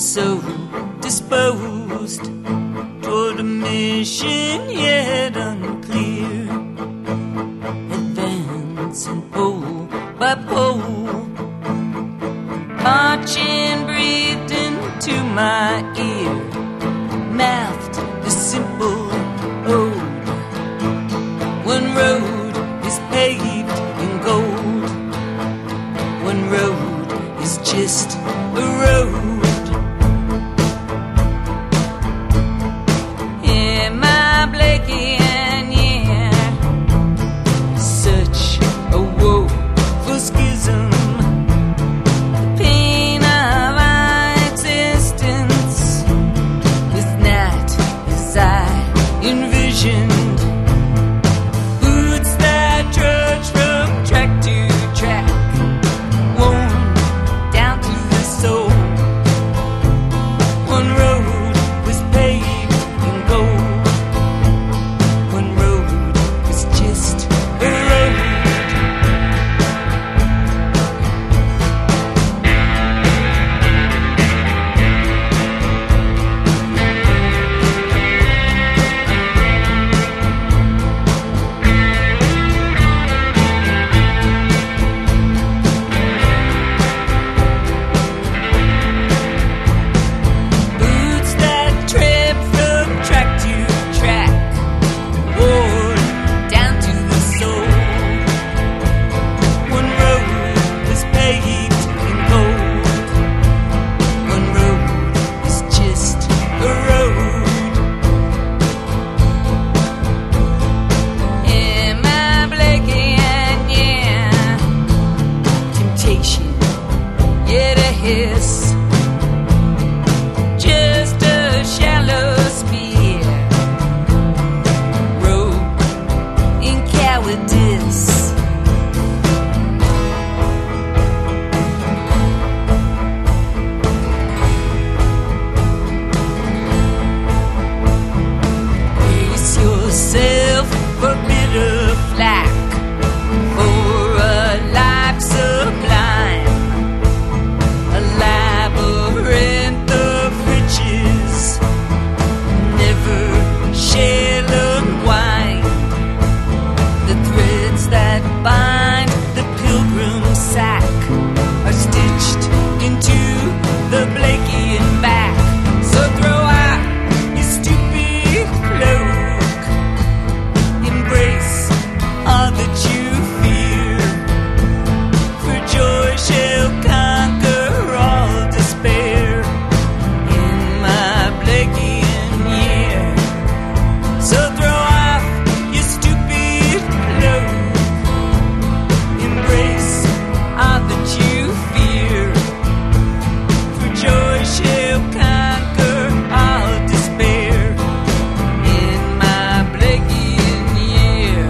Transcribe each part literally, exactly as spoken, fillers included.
so disposed toward a mission yet unclear, advancing pole by pole, marching breathed into my ear, mouthed the simple ode. One road is paved in gold, one road is just a road. Boots that trudge from track to track, worn down to the soul. One road was paved in gold, one road was just a road. Just a shallow spear, rope in cowardice. Brace yourself for bitter flack, for a life sublime, a labyrinth of riches, never shall unwind. The threads that bind the pilgrim sack are stitched into the Blakean back. So throw out your stupid cloak, embrace all that you fear, for joy shall conquer all despair in my Blakean year. So throw off your stupid cloak, embrace all that you fear, for joy shall conquer all despair in my Blakean year.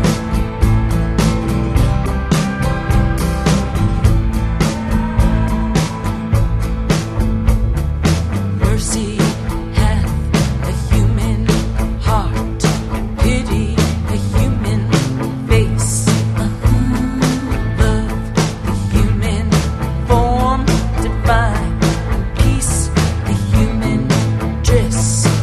Mercy hath a human heart, pity a human face, love the human form divine, peace the human dress.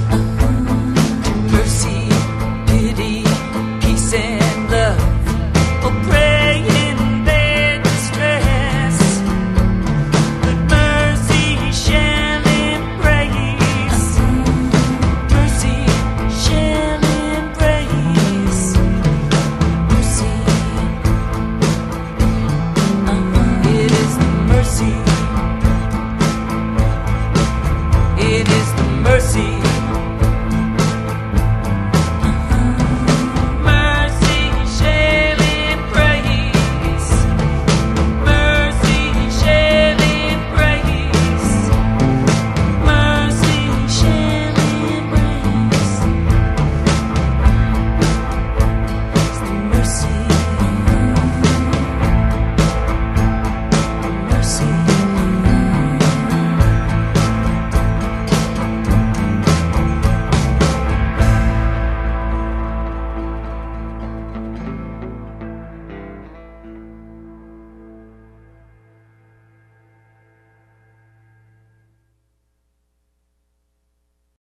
Mercy, pity, peace and love, oh pray in their distress, but mercy shall embrace, mercy shall embrace, mercy. It is the mercy, it is the mercy